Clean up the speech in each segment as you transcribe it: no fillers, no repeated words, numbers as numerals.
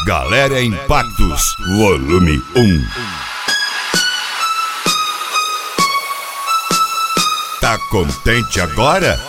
Galera Impactos, volume 1. Tá contente agora?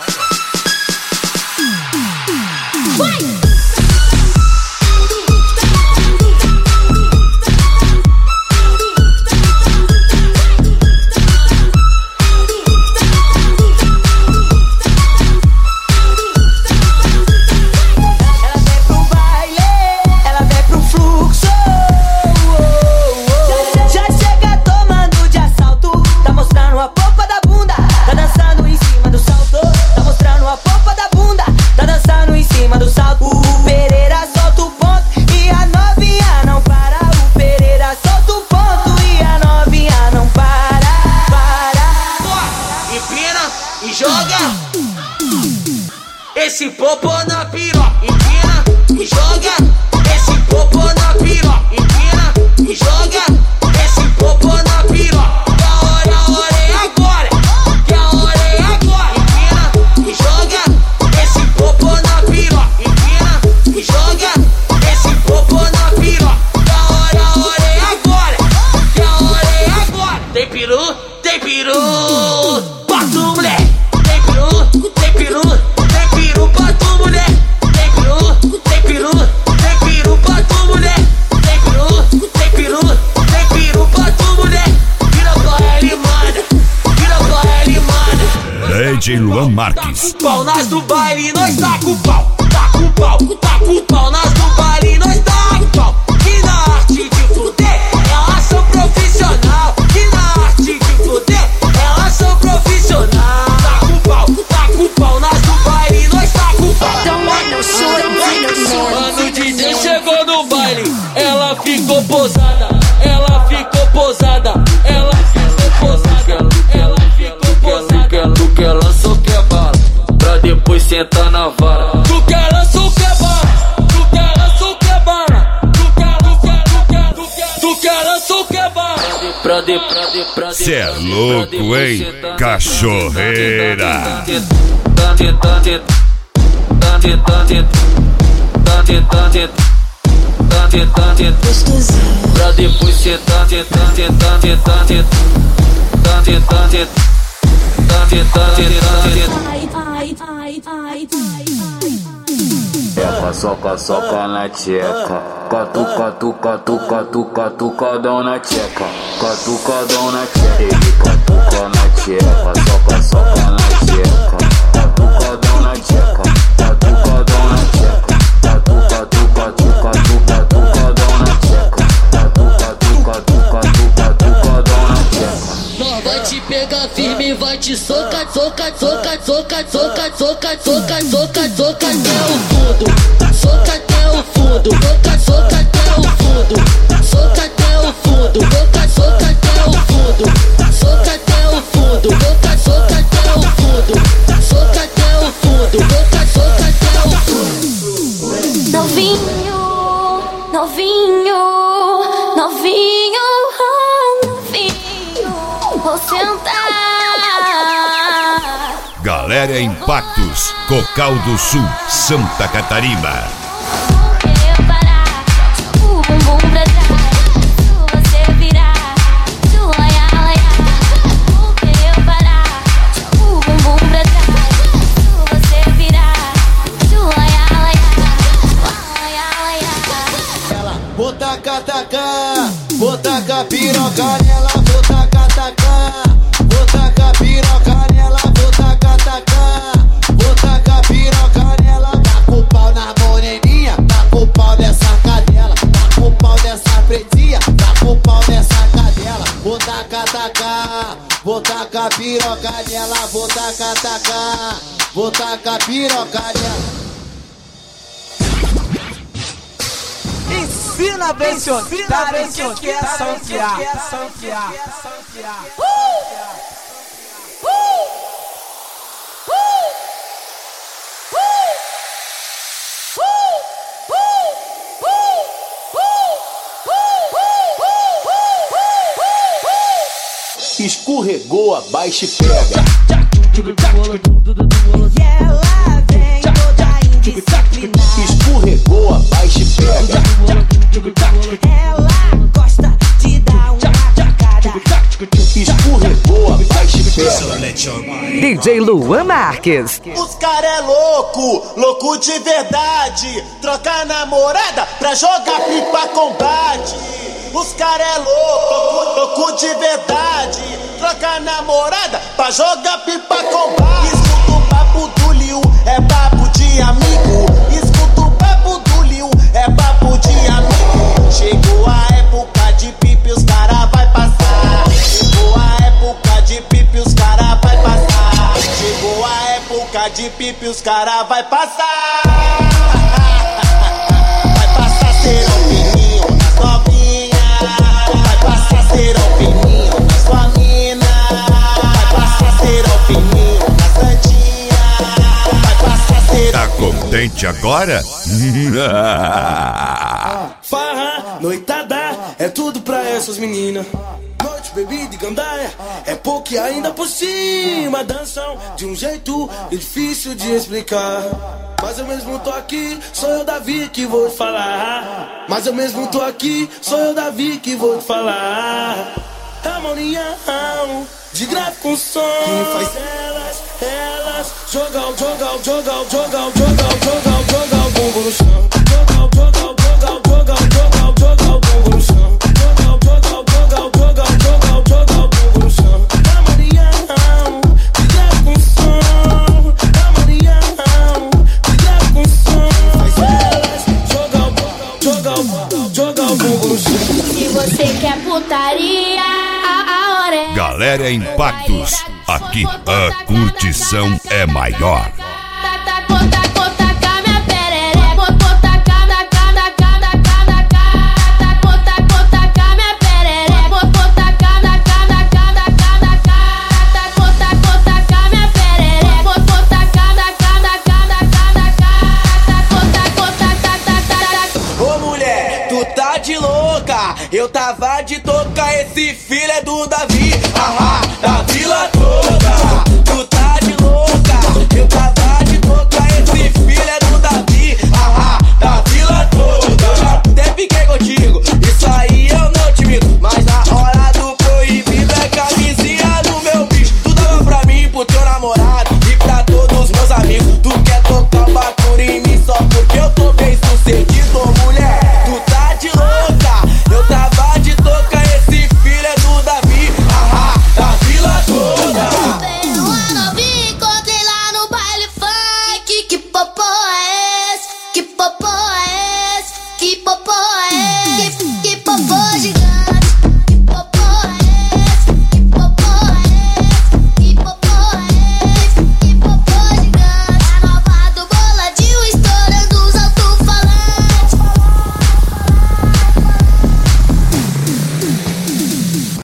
Esse popô na piroca, empina e joga. Esse popô na piroca, empina e joga. Esse popô na piroca. Que a hora é agora. Que a hora é agora. Empina e joga. Esse popô na piroca, empina e joga. Esse popô na piroca. Que a hora é agora. Que a hora é agora. Tem peru, tem peru. Bota o moleque. Tem peru, tem peru. Pra tu mulher, tem peru, tem peru, tem peru pra tu mulher, tem peru, tem peru, tem peru pra tu mulher. Vira pra ela e manda, vira pra ela e manda. DJ Luan Marques. Tá com pau nas do baile, nós tá com pau, tá com pau, tá com pau nas do baile, nós tá com pau. E na arte de fuder, elas são profissional. E na arte de fuder, elas são profissional. Tá com pau nas do baile, nós tá com pau. Quando o DJ chegou no baile, ela ficou posada, ela ficou posada, ela ficou posada, ela ficou posada. Tu quer lança ou quer bala, pra depois sentar na vara. Tu quer lança ou quer bala, tu quer lança ou quer bala, tu quer lança ou quer bala. Cê é louco, hein? Cachorreira. Pra depois sentar, soca na tcheca, catucadão na tcheca, catucadão na tcheca, ele catuca na tcheca, soca na tcheca, catucadão na tcheca, catucadão na tcheca, catucadão na tcheca, catucadão na tcheca. Nós vai te pegar firme, vai te socar, soca até o fundo, soca até o fundo, soca até o fundo, soca até o fundo, soca até o fundo, soca até o fundo, soca até o fundo, soca até o fundo, soca até o fundo. Novinho, novinho, novinho, novinho, vou sentar. Galera Impactos, Cocal do Sul, Santa Catarina. Eu parar, o bumbum pra trás, se você virar, tu laia. Eu parar, o bumbum pra trás, se você virar, tu laia. Ela vou tacar, vou tacar piroca nela, vou tacar, vou tacar piroca nela, vou tacar, vou tacar piroca nela. Tá com pau na moreninha, tá com pau nessa cadela, tá com pau nessa pretinha, tá com pau nessa cadela. Vou tacar, vou tacar piroca nela, vou tacar, vou tacar piroca nela. Ensina bem, senhor, o que é sanfiar. Escorregou, abaixa e pega. E ela vem toda indisciplinada. Escorregou, abaixa e pega. DJ Luan Marques. Os cara é louco de verdade. Troca namorada pra jogar pipa combate. Os cara é louco de verdade. Troca namorada pra jogar pipa combate. Escuta o papo do Liu, é papo de amigo. Escuta o papo do Liu, é papo de amigo. Chegou a época de pipe, os cara vai passar. Chegou a época de pipe, os cara vai passar. Chegou a época de pipe, os cara vai passar. Vai passar ser fininho nas novinhas. Vai passar ser fininho na sua mina. Vai passar ser fininho na santinha. Vai passar ser. Tá contente agora? Farra, noitada, é tudo pra essas meninas. Noite, bebida e gandaia, é pouco e ainda por cima. Dançam de um jeito difícil de explicar. Mas eu mesmo tô aqui, sou eu, Davi, que vou te falar. Mas eu mesmo tô aqui, sou eu, Davi, que vou te falar. Harmonia de grave com som que faz elas jogar o bumbum no chão. Jogar o bumbum no chão. Jogar o bumbum no chão. Harmonia de grave com som. Harmonia de grave com som. Faz elas jogar o bumbum no chão. Se você quer putaria, a hora é. Galera Impactos, aqui a curtição é maior. Ô mulher, tu tá de louca. Eu tava de toca, esse filho é do Davi. Haha,